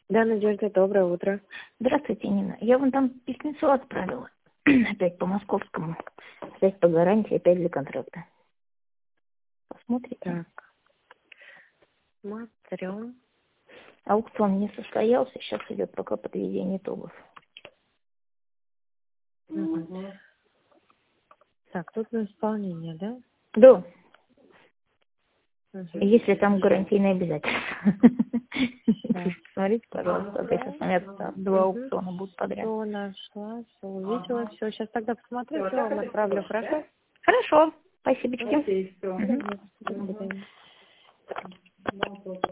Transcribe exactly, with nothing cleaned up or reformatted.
Да, Надежда, доброе утро. Здравствуйте, Нина. Я вам там письмецо отправила. Опять по московскому. Опять по гарантии, опять для контракта. Посмотрите. Так, смотрю. Аукцион не состоялся, сейчас идет пока подведение итогов. Мгм. Так, тут на исполнение, да? Да, Мгм. если там гарантийные обязательства. Так. Смотрите, пожалуйста, вот если смотрят, два Мгм. аукциона будут подряд. Все нашла, все увидела, все. Сейчас тогда посмотрю, все вам отправлю, хорошо? Хорошо, спасибо. Окей, все. Мгм. До свидания.